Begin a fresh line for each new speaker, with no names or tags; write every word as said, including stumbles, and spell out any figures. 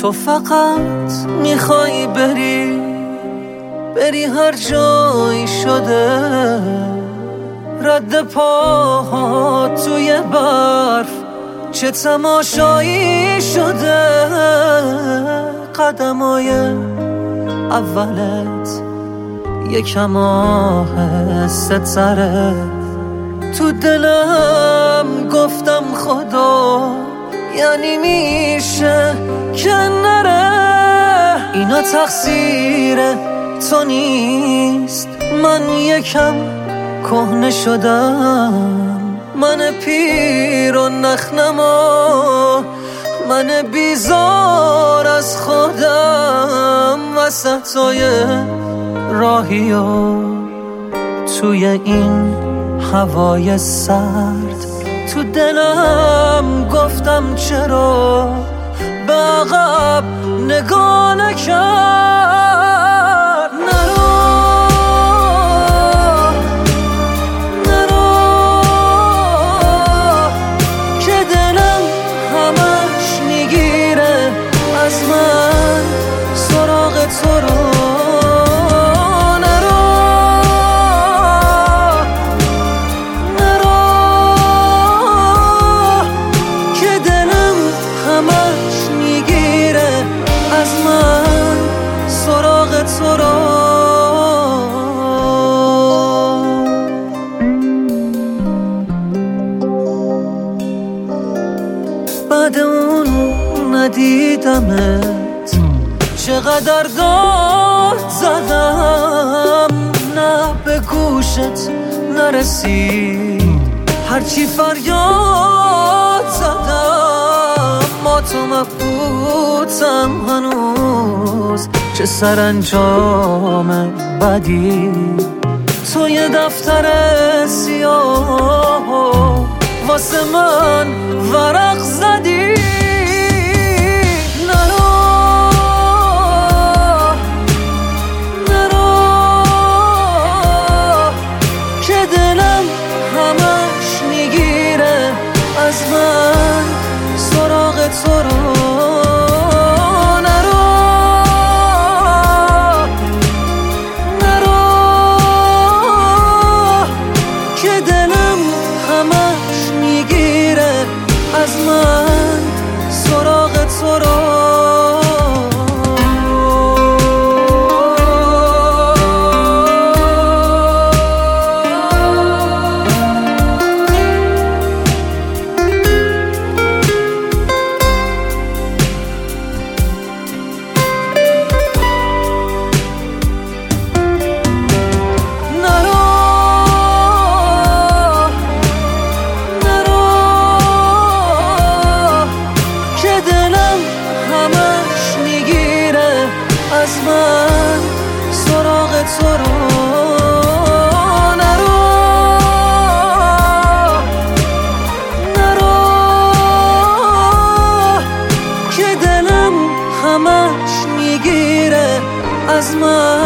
تو فقط میخوای بری بری هر جایی شده، رد پاها توی برف چه تماشایی شده. قدمای اولت یکم آهسته تره، تو دلم گفتم خدا یعنی میشه که نره. اینا تقصیر تو نیست، من یکم کهنه شدم، من پیر و نخنما، من بیزار از خودم. وسطای راهی و توی این هوای سرد، تو دلم گفتم چرا به عقب نگاه نکرد. نرو نرو که دلم همش میگیره از من سراغ تو رو. بعد اون ندیدمت چقدر داد زدم، نه به گوشت نرسید هرچی فریاد زدم. ما تو مبهوتم هنوز، چه سرانجام بدی. تو یه دفتر سیاه واسه من ورق زدی. نرو نرو که دلم همش میگیره از من سراغ تو رو. از من سراغ تو رو. از من سراغ تو رو. نرو نرو که دلم همش میگیره از من